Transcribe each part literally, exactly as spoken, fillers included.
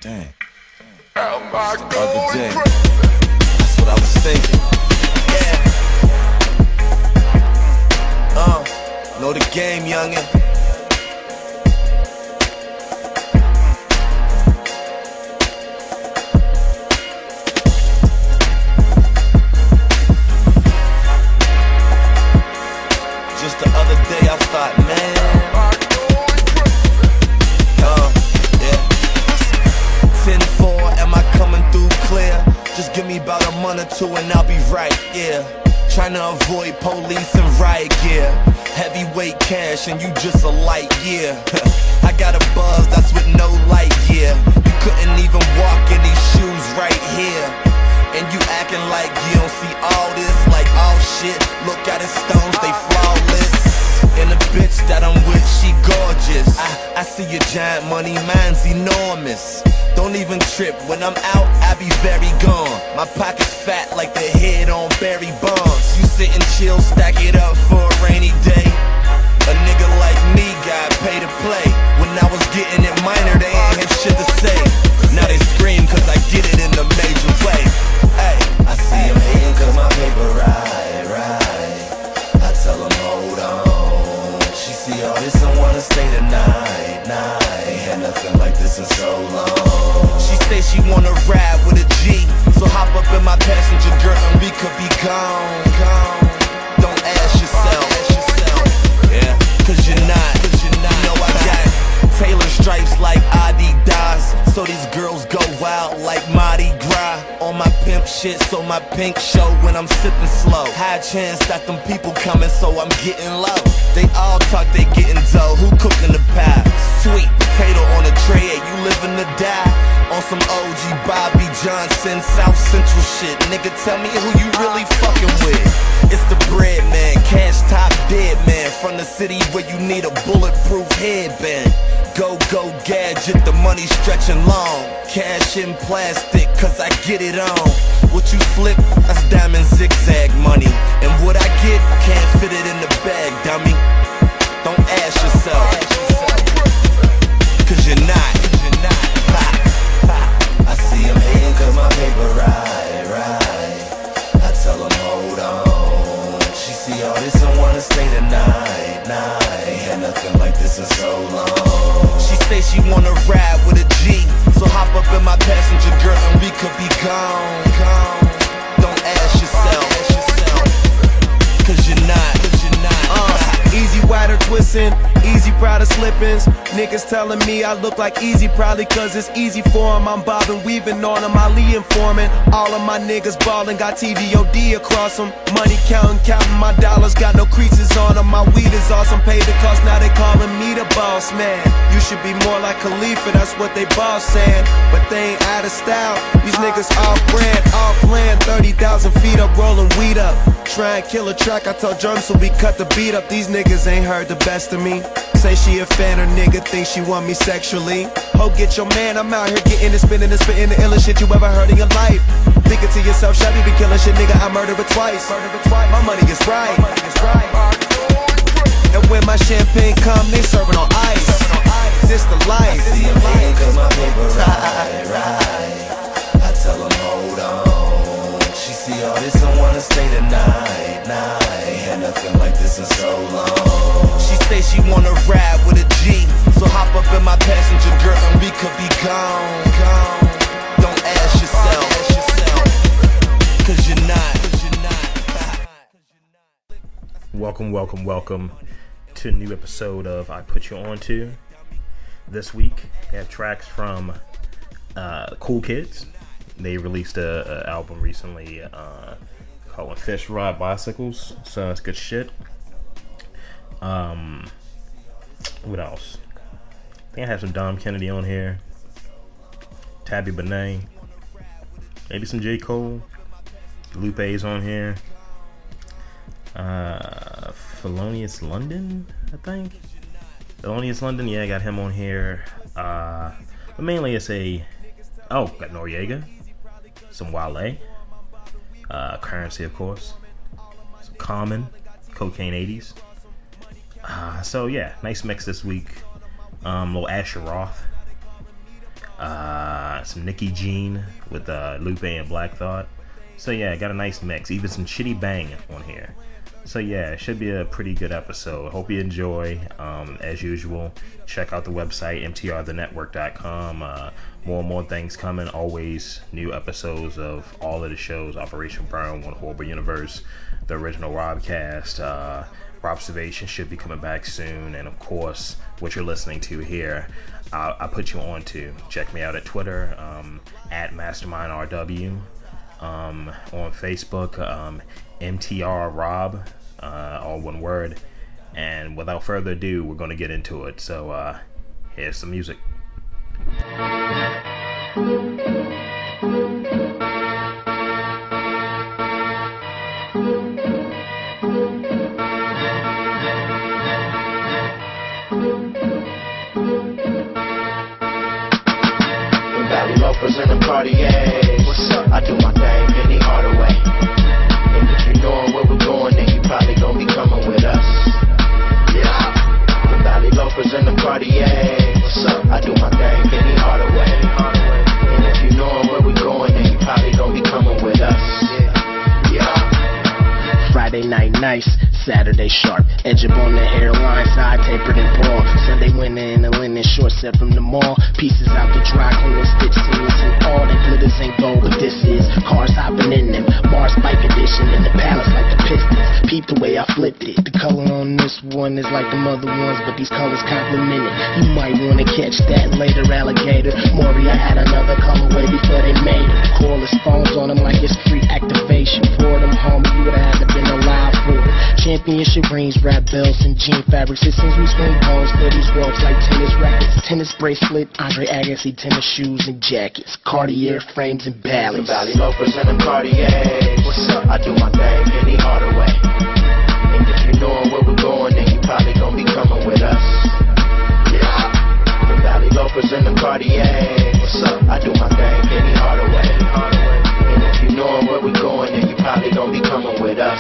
Dang. The other day, that's what I was thinking. Yeah. Uh, know the game, youngin'. Just the other day I thought, man. Just give me about a month or two and I'll be right, yeah. Trying to avoid police and riot gear. Heavyweight cash and you just a light, yeah. I got a buzz that's with no light, yeah. You couldn't even walk in these shoes right here. And you acting like you don't see all this. Like, oh shit, look at his stones, they flawless. And the bitch that I'm with, she gorgeous. I, I see your giant money, mine's enormous. Don't even trip, when I'm out, I be very gone. My pocket's fat like the head on Barry Bonds. You sit and chill, stack it up for a rainy day. A nigga like me got paid to play. When I was getting it minor, they ain't have shit to say. Now they scream cause I get it in a major way. Ay, I see them hating cause my paper right, right. I tell them hold on. She see all this and wanna stay the night, night. Ain't had nothing like this in so long. She say she wanna ride with a G, so hop up in my passenger, girl, and we could be gone, gone. Don't ask yourself, ask yourself, yeah, cause you're not, cause you're not. You know I got Taylor stripes like Adidas, so these girls go wild like Mardi Gras. On my pimp shit, so my pink show when I'm sipping slow. High chance that them people coming, so I'm getting low. They all talk, they getting dough. Who cooking the pie? Sweet potato on a tray, hey, you living to die. On some O G Bobby Johnson, South Central shit. Nigga, tell me who you really fucking with. It's the bread man, cash top dead man. From the city where you need a bulletproof headband. Go, go, gadget, the money stretching long. Cash in plastic, cause I get it on. What you flip, that's diamond zigzag money. And what I get, can't fit it in the bag, dummy. Don't ask yourself, cause you're not. I see them hating cause my paper right, right. I tell them hold on. She see all this and wanna stay the night, night. Ain't had nothing like this in so long. She say she wanna ride with a G, so hop up in my passenger, girl, and we could be gone, gone. Don't ask yourself, ask yourself, cause you're not, cause you're not. Uh, easy wider twisting, easy Prada slippings. Niggas telling me I look like Easy, probably cause it's easy for them. I'm bobbing, weaving on them, Ali informing. All of my niggas ballin', got T V O D across them. Money counting, counting my dollars, got no creases on them. My weed is awesome, paid the cost, now they calling me the boss man. You should be more like Khalifa, that's what they boss saying. But they ain't out of style, these niggas off brand, off land. Thirty thousand feet up, rolling weed up. Try and kill a track, I told drums so we cut the beat up. These niggas ain't heard the best of me. Say she a fan, her nigga think she want me sexually. Ho, get your man, I'm out here getting it, spinning and spitting the illest shit you ever heard in your life. Thinking to yourself, Chevy be killing shit, nigga, I murder it twice. My money is right. And when my champagne come, they serving on ice. This the life. I see them hating cause my paper right, right. I tell them hold on. She see all this and wanna stay the night, night. Ain't had nothing like this in so long. She say she wanna ride with a G, so hop up in my passenger, girl, and we could be gone, gone. Don't ask yourself, ask yourself, cause you're not, cause you're not. Welcome, welcome, welcome to a new episode of I Put You On To. This week, we have tracks from uh, Cool Kids. They released a, a album recently uh, called Fish Ride Bicycles, so it's good shit. Um, what else? I think I have some Dom Kennedy on here, Tabby Benet, maybe some J. Cole, Lupe's on here, uh, Thelonious London, I think. Thelonious London, yeah, I got him on here. Uh, but mainly it's a, oh, got Noriega, some Wale, uh, Currency, of course, some Common, Cocaine eighties. Uh, so yeah, nice mix this week. Um, little Asher Roth. uh, some Nicki Jean with uh, Lupe and Black Thought. So yeah, got a nice mix. Even some Chitty Bang on here. So yeah, it should be a pretty good episode. Hope you enjoy. Um, as usual, check out the website m t r the network dot com. Uh, more and more things coming. Always new episodes of all of the shows. Operation Burn, One Horrible Universe, the original Robcast, uh, Robservation should be coming back soon. And of course, what you're listening to here, I'll, I'll put you on to. Check me out at Twitter, um, at Mastermind R W. Um, on Facebook, um, M T R Rob, uh, all one word. And without further ado, we're going to get into it. So uh, here's some music. Valley loafers in the Cartiers. What's up? I do my thing any harder way. And if you know where we're going, then you probably gon' be coming with us. Yeah. The Valley loafers in the Cartiers. What's up? I do my thing any harder way. And if you know where we're going, then you probably gon' be coming with us. Yeah. Friday night nice, Saturday sharp. Edge up on the hairline, side tapered and ball. Sunday winter in a linen short set from the mall. Pieces out the dry cleaner, stitch seamless and all. That glitters ain't gold, but this is cars hopping in them. Mars bike edition in the palace like the Pistons. Peep the way I flipped it. The color on this one is like the other ones, but these colors complement it. You might wanna catch that later, alligator. Moria had another colorway before they made it. Cordless phones on them like it's free activation. For them, homie, you would've had to been alive for it. Championship rings, rap belts, and jean fabrics. It seems we swing balls for these ropes like tennis rackets. Tennis bracelet, Andre Agassi, tennis shoes and jackets. Cartier frames and ballots. The Valley loafers and the Cartiers. What's up? I do my thing any harder way. And if you know where we're going, then you probably gon' be coming with us. Yeah. The Valley loafers and the Cartiers. What's up? I do my thing any harder way. And if you know where we're going, then you probably gon' be coming with us.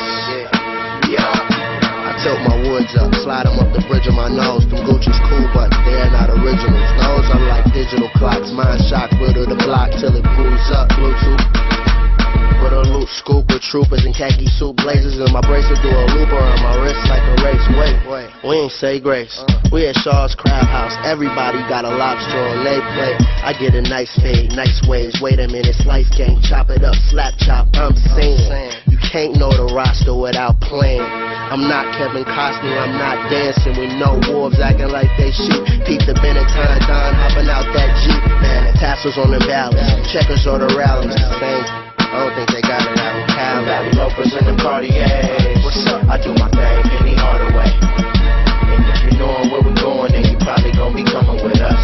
Yeah. I tilt my woods up, slide them up the bridge of my nose. Them Gucci's cool, but they're not originals. Those are like digital clocks. Mine shock, riddle the block till it proves up. Bluetooth. Put a loop, scoop with troopers and khaki suit blazers. And my bracelet do a loop around my wrist like a race. Wait, wait, we ain't say grace. We at Shaw's Crab House. Everybody got a lobster on their plate. I get a nice fade, nice waves. Wait a minute, slice gang, chop it up, slap chop. I'm saying you can't know the roster without playing. I'm not Kevin Costner, I'm not dancing with no wolves acting like they sheep. Peep the Benetton Don hopping out that Jeep. Man, the tassels on the valleys, checkers or the rallies. The same, I don't think they got it out in Cali. Valley loafers in the Cartiers. What's up? I do my thing any harder way. And if you know where we're going, then you probably gon' be coming with us.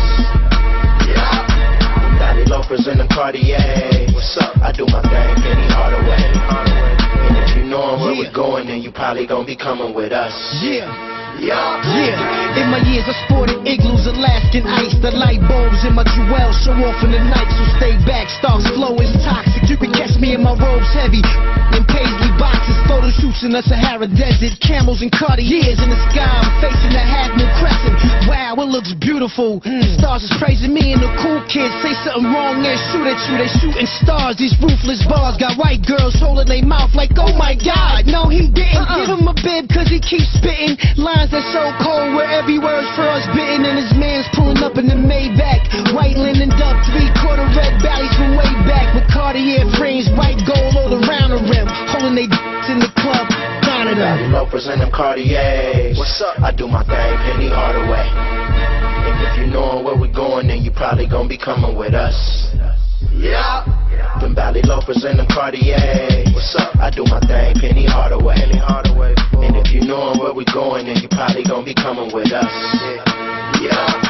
Yeah. Valley loafers in the Cartiers. What's up? I do my thing any harder way. And if you know where we're going, then you probably gon' be coming with us. Yeah. Yeah. Yeah, in my years I sported igloos, Alaskan ice. The light bulbs in my jewels show off in the night, so stay back. Stars flow is toxic. You can catch me in my robes heavy in paisley boxes. Photo shoots in the Sahara Desert. Camels and Cartiers in the sky. I'm facing the half moon crescent. Wow, it looks beautiful. Mm. Stars is praising me and the cool kids say something wrong, they shoot at you. They shooting stars. These ruthless bars got white girls holding their mouth like, oh my God. No, he didn't. Uh-uh. Give him a bib cause he keeps spitting lines that's so cold where every word's frostbitten. And his man's pulling up in the Maybach, white linen duck, three quarter red valleys from way back with Cartier frames, white gold all around the rim, holding they d***s in the club. Valley loafers and them Cartiers. What's up? I do my thing any harder way. And if you know where we're going, then you probably gon' be coming with us. Yeah. Them Valley loafers and them Cartiers. What's up? I do my thing any harder way. Any harder way. And if you know where we're going, then you probably gon' be coming with us. Yeah.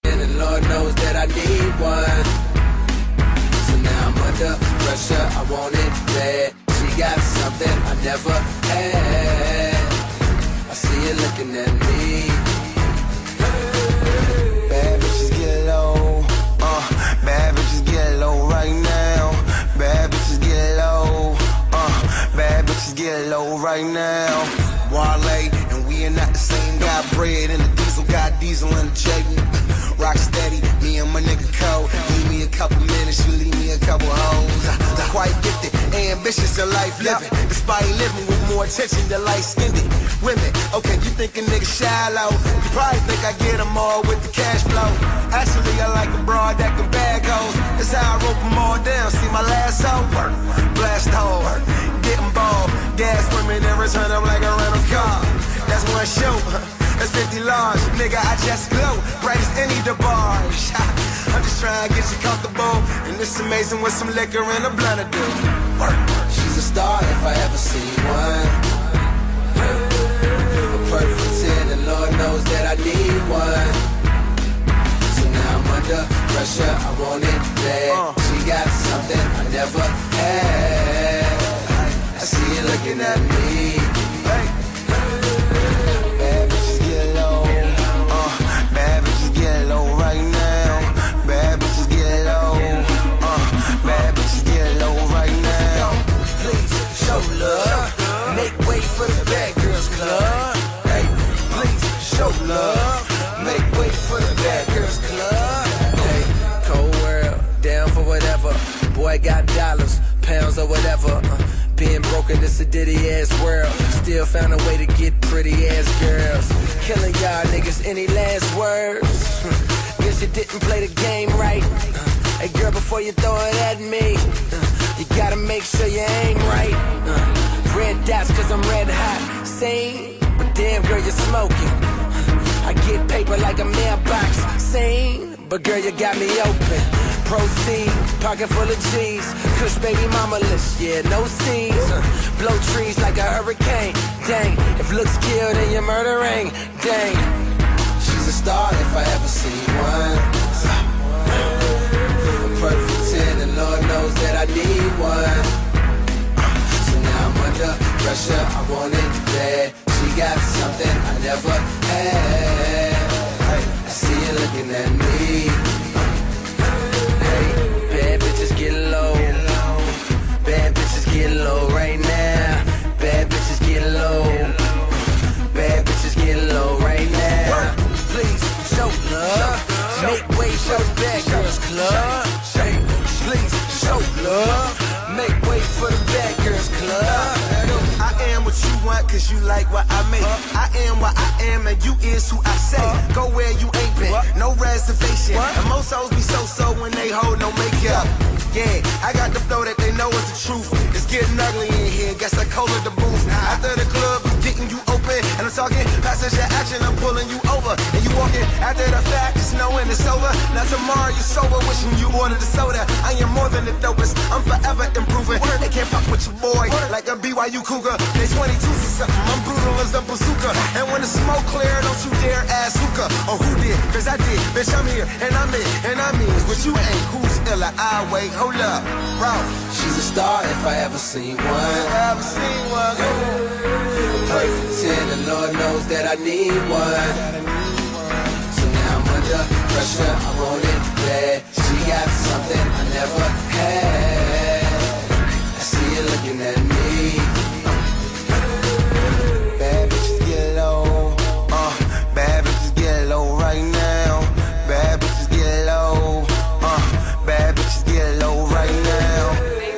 Lord knows that I need one. So now I'm under pressure, I want it ambitious in life living, despite living with more attention than light-skinned women. Okay, you think a nigga shallow, you probably think I get them all with the cash flow. Actually, I like a broad that can bag hoes. That's how I rope them all down. See my lasso? Work, blast hole, getting ball, gas women and return them like a rental car. That's one show. That's fifty large, nigga, I just glow, bright as any DeBarge. I'm just trying to get you comfortable, and it's amazing what some liquor and a blunt will do. Work. She's a star if I ever see one. A perfect ten, and Lord knows that I need one. So now I'm under pressure, I want it bad. She got something I never had. I see you looking at me. Love, make way for the Bad Girls Club. Hey, please show love, make way for the Bad Girls Club. Hey, cold world, down for whatever. Boy got dollars, pounds or whatever. Uh, being broken, this a ditty ass world. Still found a way to get pretty ass girls. Killing y'all niggas, any last words? Guess you didn't play the game right. Uh, hey girl, before you throw it at me, uh, you gotta make sure you aim right. Uh, red dots cause I'm red hot. Same, but damn girl you're smoking. Uh, I get paper like a mailbox. Same, but girl you got me open. Proceed, pocket full of G's. Kush baby mama list, yeah, no C's. Uh, blow trees like a hurricane. Dang, if looks kill then you're murdering. Dang, she's a star if I ever see one. Perfect ten, and Lord knows that I need one. So now I'm under pressure, I want it bad. She got something I never had. I see you looking at me. Hey, bad bitches get low. Bad bitches get low right now. Bad bitches get low. Bad bitches get low right now. Please show love, make way for the Bad Girls Club. Please show love, make way for the Bad Girls Club. I am what you want cause you like what I make. I am what I am and you is who I say. Go where you ain't been, no reservation. And most hoes be so-so when they hold no makeup. Yeah, I got the flow that they know is the truth. It's getting ugly in here, guess I call it the booth. After the club, getting you open, and I'm talking passenger action, I'm pulling you over. And you walking after the fact, just knowing it's over. Now tomorrow you sober, wishing you ordered a soda. I am more than the dopest, I'm forever improving. They can't fuck with your boy, like a B Y U cougar. They twenty-twos or something, I'm brutal as a bazooka. And when the smoke clear, don't you dare ask hookah. Or who did, cause I did, bitch I'm here, and I'm in, and I mean, but you ain't, who's illa, I wait. Hold up, Ralph. She's a star if I ever seen one. Ever seen one. Perfect ten, and Lord knows that I need one. So now I'm under pressure, I want it bad. She got something I never had. I see you looking at me. Bad bitches get low. Uh, bad bitches get low right now. Bad bitches get low. Uh, bad bitches get low right now.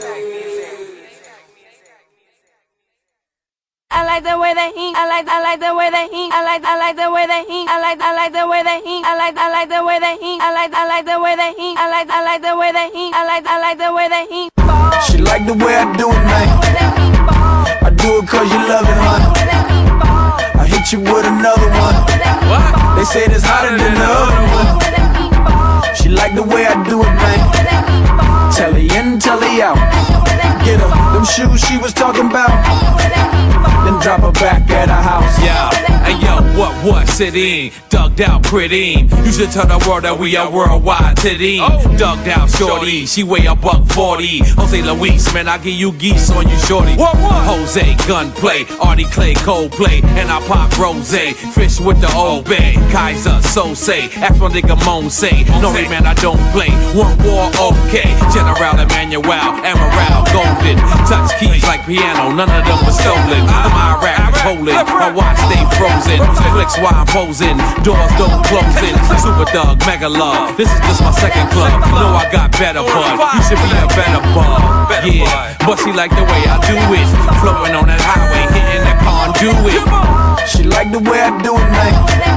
I like the way that he, I like, I like the way that he, I like, I like the way that he, I like, I like the way that he, I like, I like the way that he, I like, I like the way that he, I like, I like the way that he, I like, I like the way that he. She like the way I do it, man. I do it cause you love it, honey. I hit you with another one. What? They say it's hotter than the other one. She like the way I do it, man. Tell her in, tell her out. Get her them shoes she was talking about. Then drop her back at her house. Yeah, hey yo, what, what, city? Dugged out pretty. You should tell the world that we are worldwide titty. Dugged out shorty, she weigh a buck forty. Jose Luis, man, I give you geese on you shorty. What, what? Jose, gunplay, Artie Clay, Coldplay, and I pop rose. Fish with the old bay, Kaiser, so say. Ask my nigga Moan say. No, hey man, I don't play. One war, okay. General Emmanuel, Amaral, Golden. Touch keys like piano, none of them were stolen. I'm Iraq, Poland, my watch stay frozen. Flicks while I'm posing, doors don't close in. Super Thug, Mega Love, this is just my second club. Know I got better bud, you should be a better bud. Yeah, but she like the way I do it. Floating on that highway, hitting that conduit. She like the way I do it, man.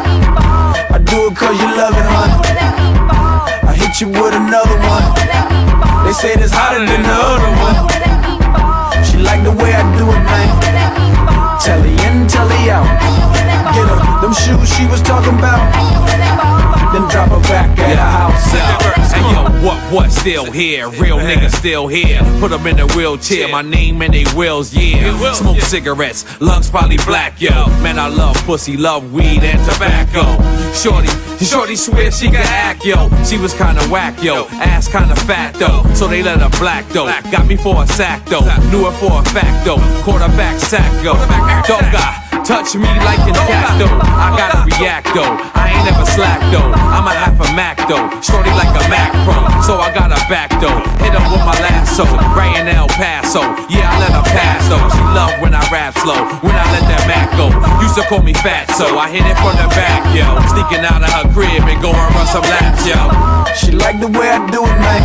I do it cause you love it, honey. I hit you with another one. They say it's hotter than the other one. She like the way I do it, man. Telly in, telly out. Get her, them shoes she was talking about. Then drop her back at her house. Hey yo, what, what, still here? Real niggas still here. Put them in a wheelchair, my name in they wheels, yeah. Smoke cigarettes, lungs probably black, yo. Man, I love pussy, love weed and tobacco. Shorty, shorty swear she could act, yo. She was kinda whack, yo. Ass kinda fat, though. So they let her black, though. Got me for a sack, though. Knew it for a fact, though. Quarterback sack, yo. Don't got touch me like an though. I gotta react though. I ain't never slack though. I'm a half a Mac though. Shorty like a Mac Pro, so I got her back though. Hit her with my lasso, right in El Paso. Yeah, I let her pass though. She love when I rap slow, when I let that Mac go. Used to call me fat, so I hit it from the back, yo. Sneaking out of her crib and go and run some laps, yo. She like the way I do it, man.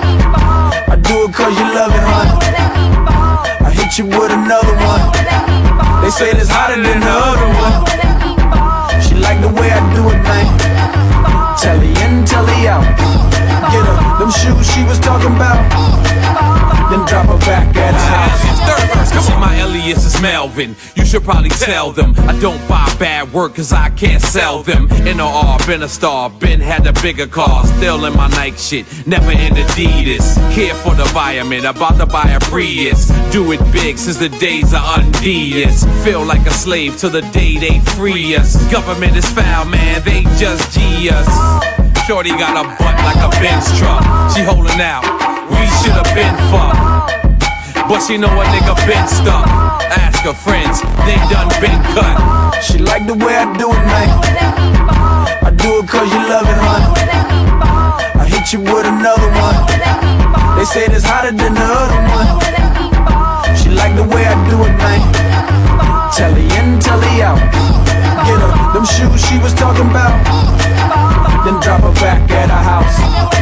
I do it cause you love it, honey. I hit you with another one. They say it's hotter than the other one. She like the way I do it, man. Telly in, telly out. Get her, them shoes she was talking about. Then drop her back at her house. Third verse, come on. My alias is Melvin. You should probably tell them I don't buy bad work cause I can't sell them. N O R, been a star, been had the bigger car. Still in my Nike shit, never in Adidas. Care for the environment, about to buy a Prius. Do it big since the days of undies. Feel like a slave till the day they free us. Government is foul, man, they just G us. Shorty got a butt like a Benz truck. She holding out, we should've been fucked. But she know a nigga been stuck. Ask her friends, they done been cut. She like the way I do it, man. I do it cause you love it, honey. I hit you with another one. They say it's hotter than the other one. She like the way I do it, man. Telly in, telly out. Get her, them shoes she was talking about. Then drop her back at her house.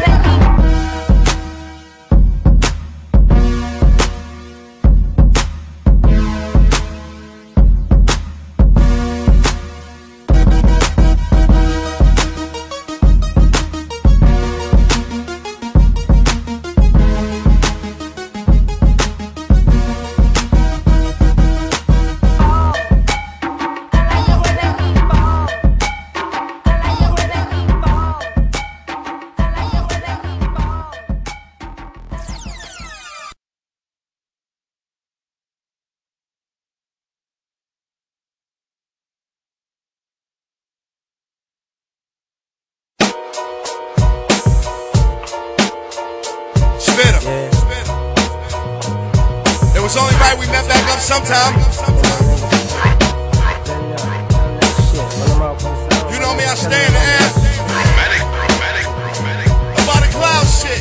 Sometime. You know me, I stay in the air. Romantic, romantic, romantic. About the cloud shit.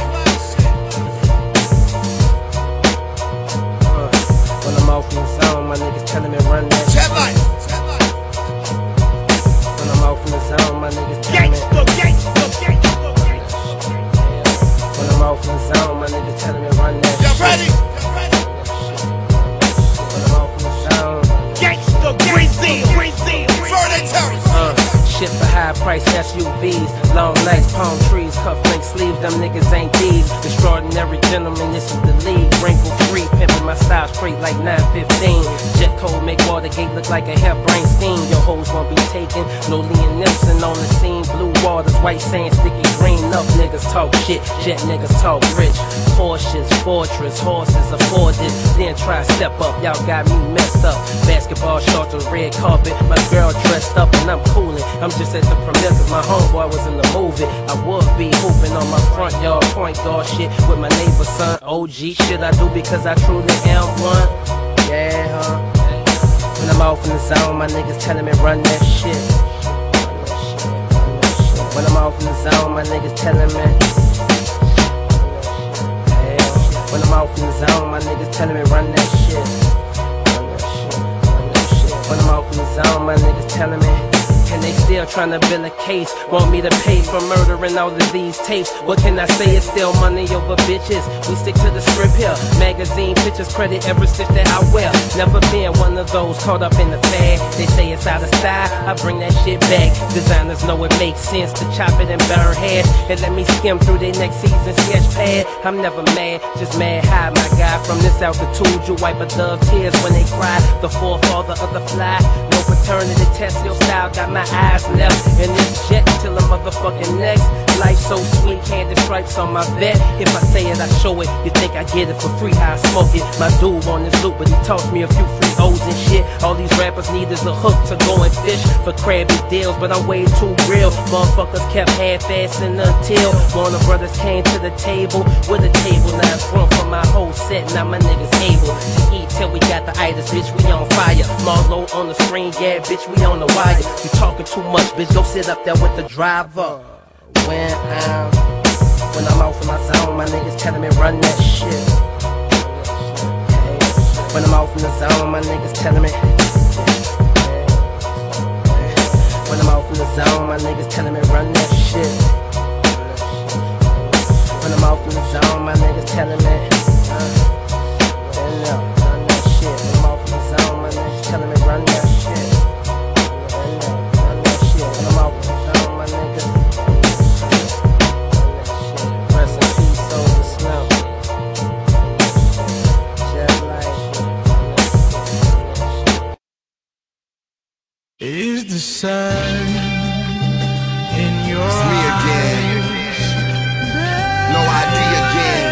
Uh, when I'm off in the zone, my niggas telling me run that shit. Light. When I'm off in the zone, my niggas telling me. When I'm off in the zone, my niggas telling me run that shit. You ready? Uh, shit for high price S U Vs, long nights, palm trees, cufflink sleeves, them niggas ain't these. Extraordinary gentlemen, this is the league. Wrinkle free, pimping my style straight like nine fifteen. Jet code make Watergate look like a hairbrain scheme. Your hoes won't be taken, no Liam Nielsen on the scene. Blue waters, white sand, sticky green. Enough niggas talk shit, jet niggas talk rich. Porsches, fortress, horses afforded. Then try step up, y'all got me messed up. Basketball shorts on red carpet, my girl dressed up and I'm coolin'. I'm just at the premiere cause my homeboy was in the movie. I would be hooping on my front yard, point guard shit with my neighbor's son. O G shit I do because I truly am one. Yeah, huh? When I'm off in the zone, my niggas telling me run that shit. When I'm off in the zone, my niggas telling me. Yeah. When I'm off in the zone, my niggas telling me run that shit. When I'm off in the zone, my niggas telling me. And they still trying to build a case. Want me to pay for murdering all of these tapes. What can I say? It's still money over bitches. We stick to the script here. Magazine pictures credit every stitch that I wear. Never been one of those caught up in the fad. They say it's out of style, I bring that shit back. Designers know it makes sense to chop it and burn hash, and let me skim through their next season sketch pad. I'm never mad, just mad high, my guy. From this altitude, you wipe a dove tears when they cry. The forefather of the fly, no paternity test. Your style got my eyes left in this jet till the motherfucking next. Life so sweet, candy stripes on my vet. If I say it, I show it. You think I get it for free? How I smoke it? My dude on his loop, but he tossed me a few free O's and shit. All these rappers need is a hook to go and fish for crabby deals, but I'm way too real. Motherfuckers kept half-assing until Warner Brothers came to the table with a table. Now it's room for my whole set. Now my niggas able to eat till we got the itis, bitch. We on fire. Marlo on the screen, yeah, bitch. We on the wire. You talking too much, bitch. Go sit up there with the driver. When I'm when I'm off in my zone, my niggas telling me run that shit. When I'm off in the zone, my niggas telling me. When I'm off in the zone, my niggas telling me run that shit. When I'm off in the zone, my niggas telling me uh, run that shit. When I'm off in the zone, my niggas telling me run that shit. Run that shit. When I'm off in the zone, my niggas. Rest in peace, Soulja Slim. Just like is the sun in your It's me again. No I D again,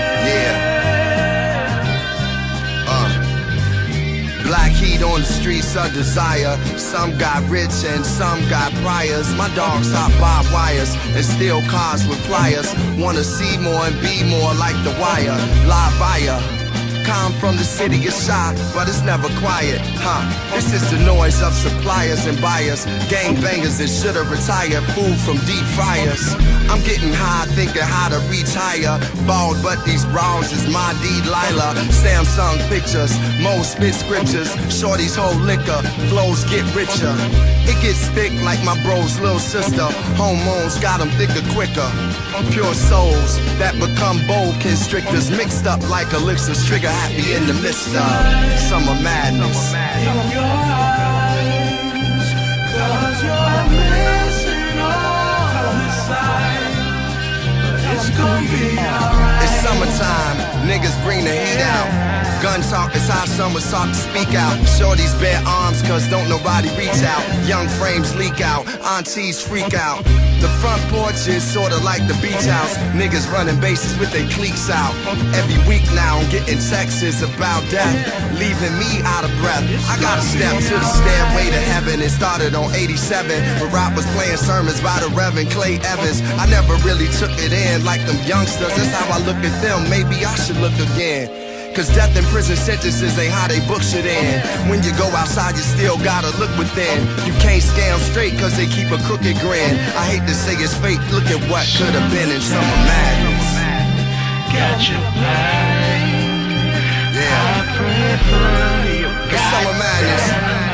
yeah. Uh. Black heat on the streets of desire. Some got rich and some got priors. My dogs hop barbed wires and steal cars with pliers. Wanna see more and be more like The Wire. Live buyer. Calm from the city is shy, but it's never quiet, huh? This is the noise of suppliers and buyers. Gangbangers that should've retired, food from deep fryers. I'm getting high, thinking how to reach higher. Bald, but these bras is my Delilah. Samsung pictures, Mo spit scriptures. Shorty's whole liquor, flows get richer. It gets thick like my bro's little sister. Hormones got them thicker quicker. Pure souls that become bold constrictors, mixed up like elixirs, trigger happy in the midst of summer madness. in your eyes, 'cause you're missing all the signs, but it's gonna be alright. It's summertime, niggas bring the heat out. Gun talk is how some was taught to speak out. Shorties bare arms cause don't nobody reach out. Young frames leak out, aunties freak out. The front porch is sorta like the beach house. Niggas running bases with their cliques out. Every week now I'm getting texts about death, leaving me out of breath. I gotta step to the stairway to heaven. It started on eighty-seven when Rock was playing sermons by the Reverend Clay Evans. I never really took it in like them youngsters. That's how I look at them, maybe I should look again. Cause death and prison sentences ain't how they book shit in. When you go outside, you still gotta look within. You can't scam straight cause they keep a crooked grin. I hate to say it's fate, look at what could have been in summer madness. Got your pain. Yeah. I pray for you. It's summer madness.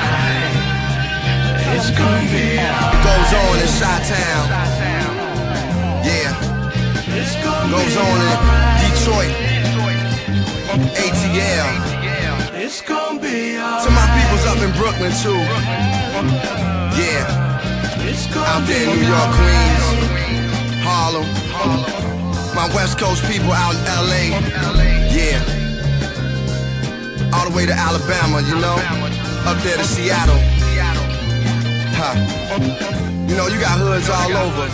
It's gonna be alright. It goes on in Chi-Town. Yeah. It's gonna Goes be on in alright. Detroit. A T L. It's gonna be alright. To my peoples up in Brooklyn too. Yeah. It's gonna Out there in be New York, alright. Queens, Harlem. My West Coast people out in L A. Yeah. All the way to Alabama, you know. Up there to Seattle. Huh. You know, you got hoods all over.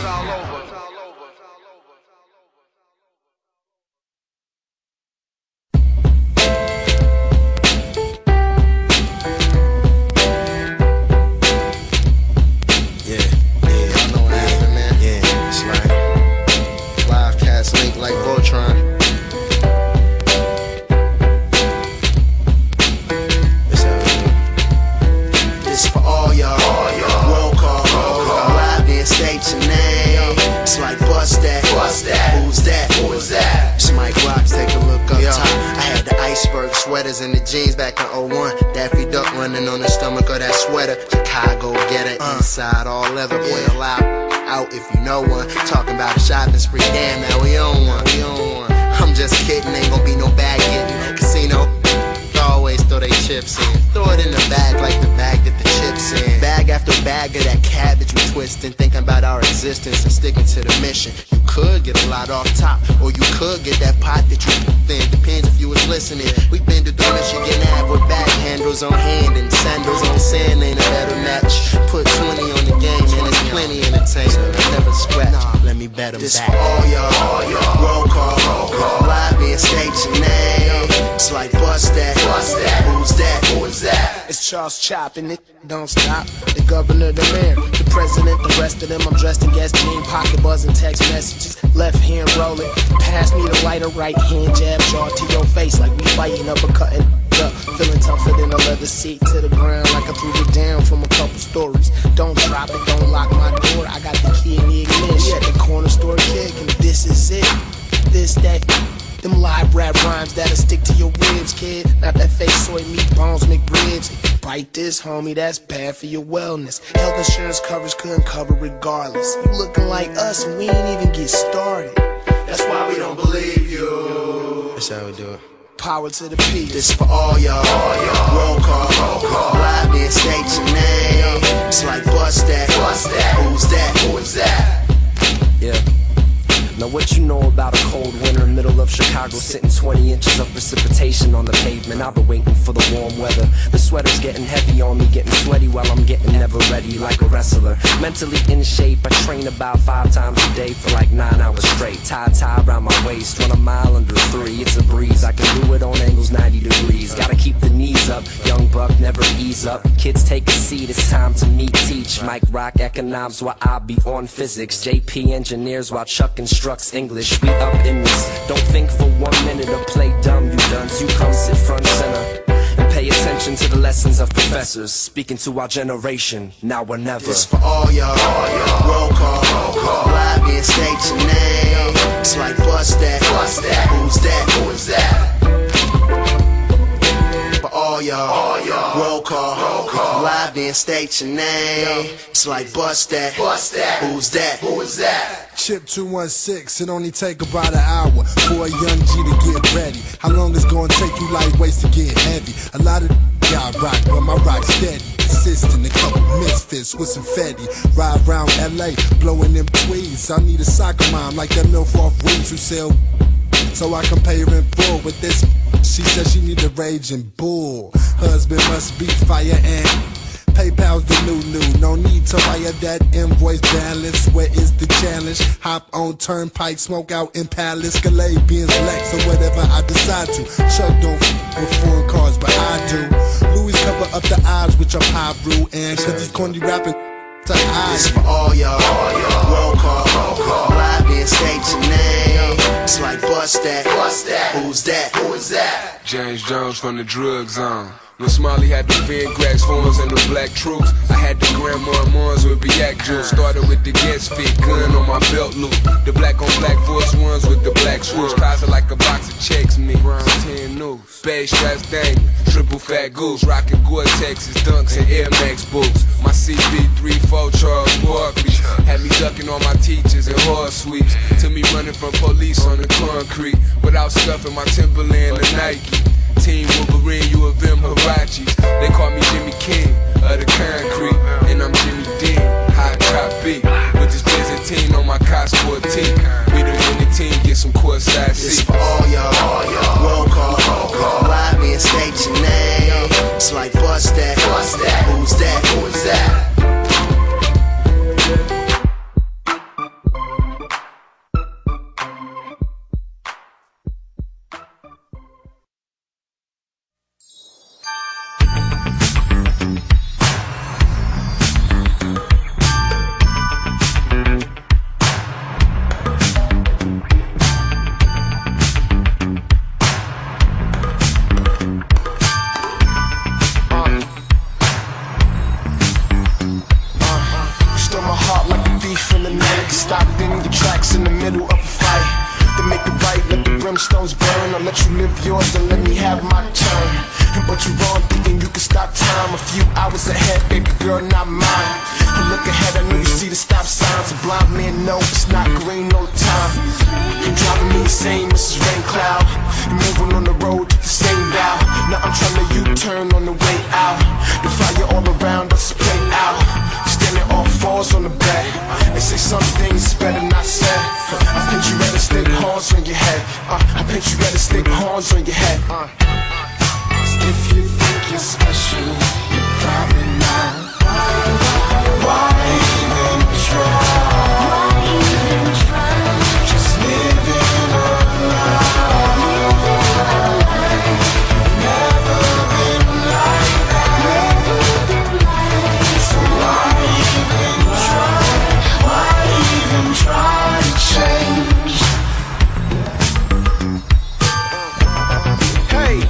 Like Voltron. It's for all y'all. Roll call. Go out there and state your name. sweaters and the jeans back in oh one. Daffy Duck running on the stomach of that sweater. Chicago getter, inside all leather. Boy, allow out if you know one. Talking about a shopping spree, damn, now we on one. We on one. I'm just kidding, ain't gonna be no bag getting. Casino, always throw they chips in. Throw it in the bag like the bag that the chips in. Bag after bag of that cabbage we twisting. Thinking about our existence and sticking to the mission. You could get a lot off top, or you could get that pot that you thin. Depends if you was listening. We been to the Michigan Ave with back handles on hand and sandals on sand. Ain't a better match. Put twenty on the game and it's plenty entertainment. Never scratch. Let me bet them this back. This for all y'all. Roll call, roll call. Live in state your name. It's like bust that. Bust that. Who's that? Who is that? It's Charles Choppin' it. Don't stop. The governor, the mayor, the president, the rest of them. I'm dressed in gas jean, pocket buzzing, text messages. Left hand rolling. Pass me the lighter, right hand jab, jaw to your face like we fighting, uppercutting up. Feeling tougher than a leather seat to the ground like I threw it down from a couple stories. Don't drop it, don't lock my door. I got the key in the ignition. At the corner store kick, and this is it. This, that. Them live rap rhymes that'll stick to your ribs, kid. Not that fake soy meat bones, McRibs. If you bite this, homie, that's bad for your wellness. Health insurance coverage couldn't cover regardless. You looking like us and we ain't even get started. That's why we don't believe you. That's how we do it. Power to the P. This for all y'all. Roll call, roll call. Live in state your name. It's like bust that. Bust that. Who's that? Who is that? Yeah. Now what you know about a cold winter, middle of Chicago, sitting twenty inches of precipitation on the pavement. I've been waiting for the warm weather. The sweater's getting heavy on me, getting sweaty while I'm getting never ready like a wrestler. Mentally in shape, I train about five times a day for like nine hours straight. Tie tie around my waist, run a mile under three. It's a breeze, I can do it on angles ninety degrees. Gotta keep the knees up, young buck never ease up. Kids take a seat, it's time to meet teach. Mike rock economics while I be on physics. J P engineers while Chuck instructs English. We up in this. Don't think for one minute or play dumb, you dunce. You come sit front center and pay attention to the lessons of professors speaking to our generation, now or never. This for all y'all. Roll call, roll call. Live in state your name. It's like bust that. Bust that. Who's that? Who is that? For all y'all. Roll call, roll call. Live in state your name. It's like bust that. Bust that. Who's that? Who is that? Chip two one six, it only take about an hour for a young G to get ready. How long it's gonna take you lightweights to get heavy? A lot of y'all rock, but my rock steady. Consistent, a couple misfits with some fetty. Ride around L A, blowing them tweeds. I need a soccer mom like that milf off weeds who sell, so I can pay her in full with this. She said she need a raging bull. Husband must be fire and PayPal's the new new, no need to wire that invoice balance. Where is the challenge? Hop on turnpike, smoke out in Palace, Calais, Benz, Lex, or whatever I decide to. Chuck don't f with foreign cars, but I do. Louis cover up the odds with your pop brew, and cause he's corny rapping to eyes. This for all y'all. Roll call, roll call. Live in state your name. It's like bust that. Bust that. Who's that? Who is that? James Jones from the drug zone. When Smiley had the Van Grax forms and the black troops, I had the Grandma Mons with React Juice. Started with the gas fit, gun on my belt loop. The black on black Force Ones with the black swoosh. Closet like a box of checks, me. ten news. Base straps dangling, triple fat goose. Rockin' Gore-Tex's Dunks and Air Max boots. My C B three four Charles Barkley had me ducking on my teachers and horse sweeps. To me running from police on the concrete without stuffing my Timberland or Nike. Team Wolverine, U of M Hirachis. They call me Jimmy King of the concrete, and I'm Jimmy Dean, high top beat. With this Byzantine on my Cox fourteen. We the winning team, get some courtside seats. This for all y'all. Roll call, roll call. Live in state your name. It's like bust that. Bust that. Who's that? Who is that? pounds burn. I'll let you live yours and let me have my turn. But you're wrong thinking you can stop time. A few hours ahead, baby girl, not mine. But look ahead, I know you see the stop signs. A blind man, no, it's not green, no time. You're driving me insane, Missus Rain Cloud. You're moving on the road to the same dial. Now I'm trying to U-turn on the way out. The fire all around us play out. Standing on fours on the back. They say some things better not said. I think you better stick horns on your head. uh, I think you better stick horns on your head. uh. If you think you're special, you're probably not. Why, why, why even try? Why even try? Just living a life. Living a life. Never been like that. Never been like that. So why even try? Why even try to change? Hey.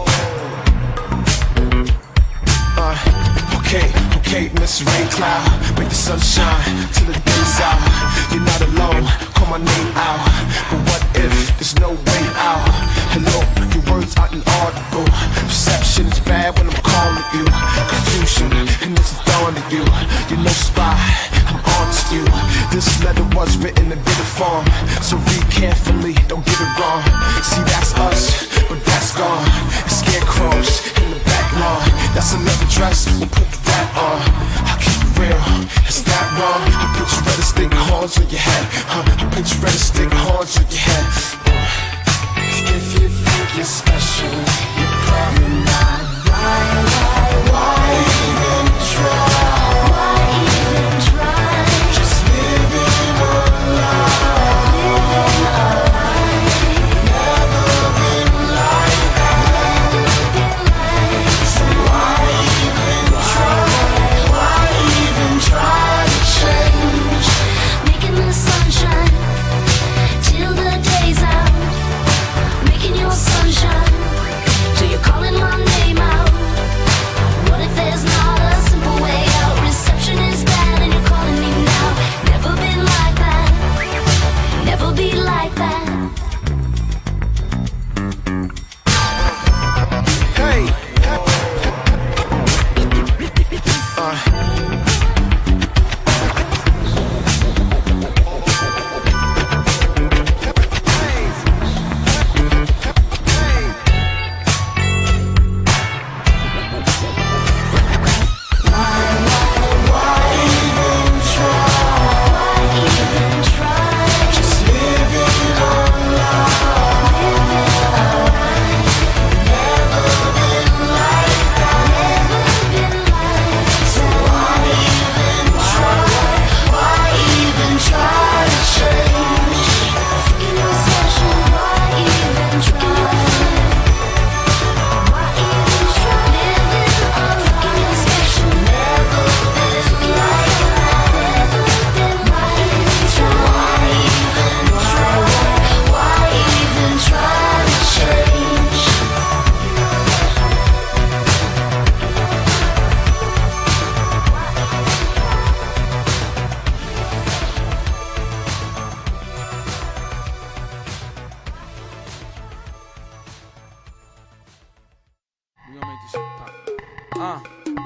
Okay, okay, Miss Rain Cloud, make the sun shine till the day's out. You're not alone, call my name out. But what if there's no way out? Hello, your words are inaudible. Perception is bad when I'm calling you. Confusion, and it's a dawn to you. You're no spy, I'm on to you. This letter was written in bitter form, so read carefully, don't get it wrong. See, that's us, but that's gone. It's scarecrows in the back lawn. That's another dress, we'll put that on. I'll keep it real, is that wrong? I put you ready to stick horns on your head. huh? I put you ready to stick horns on your head. If you think you're special, you're probably not. Why, why, why even try? Why even try? Just living a life. Living a life. Never been like that. Never been like that. So why even try? Why even try to change? Making the sunshine till the day's out. Making your sunshine till you're calling my name out. What if there's not a simple way out? Reception is bad and you're calling me now. Never been like that. Never be like that. Hey. Uh. Uh,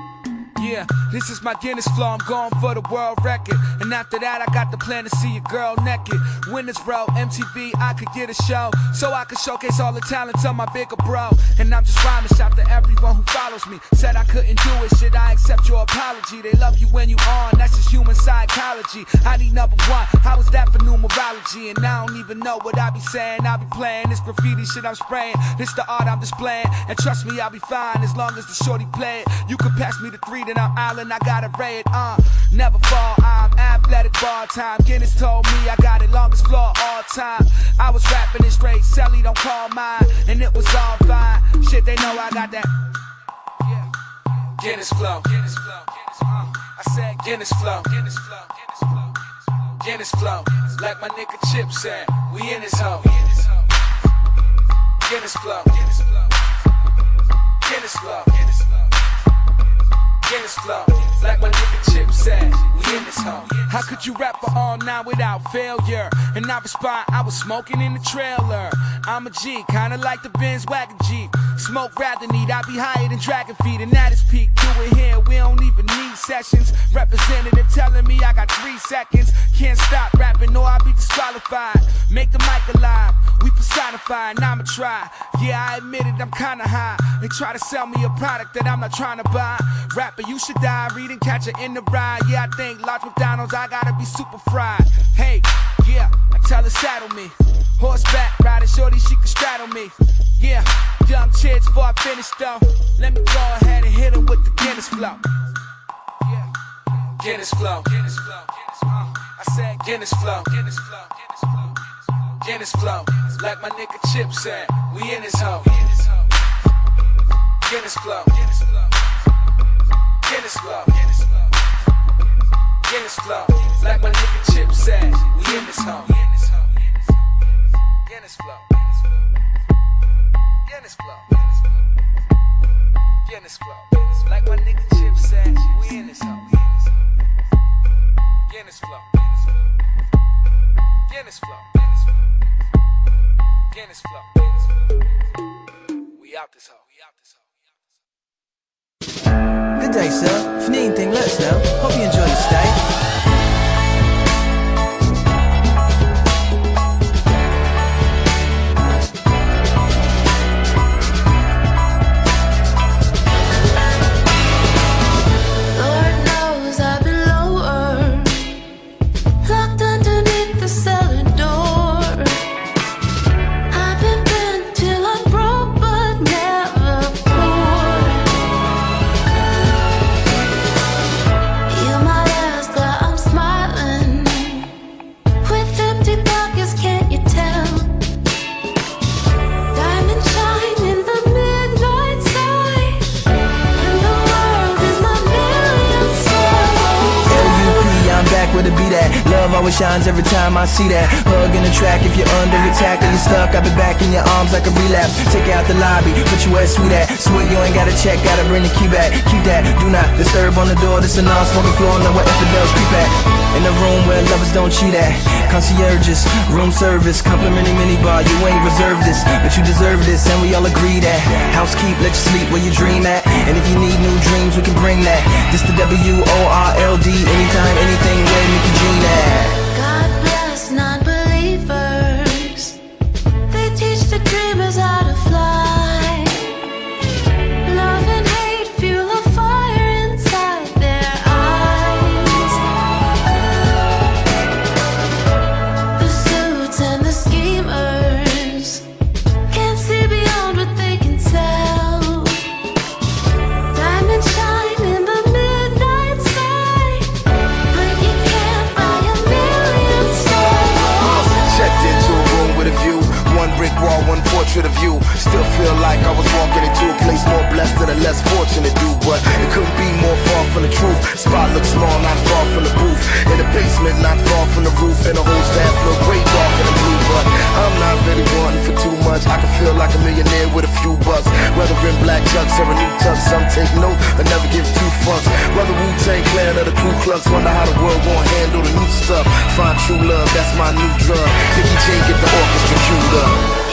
yeah, this is my Guinness flow, I'm going for the world record. And after that, I got the plan to see a girl naked. Winners row, M T V, I could get a show, so I could showcase all the talents of my bigger bro. And I'm just rhyming, shout to everyone who follows me. Said I couldn't do it, shit, I accept your apology. They love you when you on, that's just human psychology. I need number one, how is that for numerology? And I don't even know what I be saying, I be playing this graffiti shit I'm spraying. This the art I'm displaying, and trust me, I'll be fine as long as the shorty play it. You can pass me the three, then I'm island, I got it red, uh never fall, I'm athletic bar time. Guinness told me I got it longest floor all time. I was rapping it straight, Sally don't call mine, and it was all fine. Shit, they know I got that yeah. Guinness flow, Guinness flow, Guinness flow. Uh, I said Guinness flow, Guinness flow, Guinness flow, Guinness flow. Like my nigga Chip said, we in this hoe. Guinness flow, Guinness flow, Guinness flow, Guinness flow, Guinness flow. like my nigga Chip said, we in this hoe. How could you rap for all night without failure? And I respond, I was smoking in the trailer. I'm a G, kinda like the Benz wagon Jeep. Smoke rather need, I be higher than Dragon Feet, and at its peak, do it here, we don't even need sessions. Representative telling me I got three seconds. Can't stop rapping or I'll be disqualified. Make the mic alive, we personified, and I'ma try. Yeah, I admit it, I'm kinda high. They try to sell me a product that I'm not trying to buy. Rapper, you should die, read and catch it in the ride. Yeah, I think large McDonald's, I gotta be super fried. Hey, yeah, I tell her saddle me. Horseback, riding shorty, she can straddle me. Yeah, young chicks before I finish though. Let me go ahead and hit her with the Guinness flow. Yeah, Guinness flow. Guinness flow. Uh, I said Guinness flow. Guinness flow. Guinness flow. Like my nigga Chip said, we in this hoe. Guinness flow. Guinness flow. Guinness flow. Guinness flow. Like my nigga Chip said, we in this hoe. Guinness flow. Guinness flow. Guinness flow. Like my nigga Chip said, we in this hoe. Guinness flow. Guinness flow. Guinness flow. We out this hoe. We out this hoe. Good day, sir. If you need anything, let us know. Hope you enjoy your stay. Always shines every time I see that. Hug in the track if you're under attack or you're stuck. I'll be back in your arms like a relapse. Take you out the lobby, put you where it's sweet at. Sweet, you ain't gotta check, gotta bring the key back. Keep that, do not disturb on the door. This a non-smoking floor, know where infidels creep at. In the room where lovers don't cheat at. Concierges, room service, complimentary minibar. You ain't reserved this, but you deserve this, and we all agree that. Housekeep, let you sleep where you dream at. And if you need new dreams, we can bring that. This the W O R L D, anytime, anything, where Mickey Jean at. God bless non-believers. They teach the dreamers how to fly. Love and hate fuel a fire inside their eyes. The suits and the schemers can't see beyond what they can sell. Diamonds shine in the midnight sky, but you can't buy a million stars. Checked into a room with a view. One brick wall, one portrait of you. Still feel like I was walking into a place more blessed than a less fortunate dude. But it couldn't be more far from the truth. Spot looks small, not far from the booth. In the basement, not far from the roof. And the whole staff look way darker than blue. But I'm not really wanting for too much. I can feel like a millionaire with a few bucks. Whether in black chucks or a new tux, some take note and never give two fucks. Whether Wu-Tang Clan or the Ku Klux, wonder how the world gon' handle the new stuff. Find true love, that's my new drug. Nicky J get the orchestra queued up.